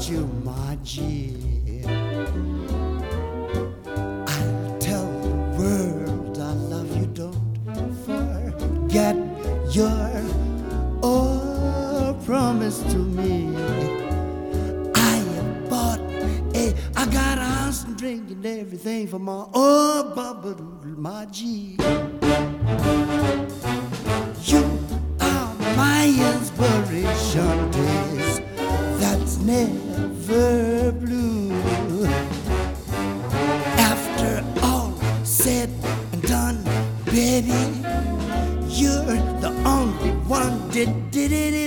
you, Margie. I'll tell the world I love you. Don't forget your promise to me. I got a house and drink and everything for my Bubba Margie. You are my inspiration, days that's never blue. After all said and done, baby, you're the only one did it.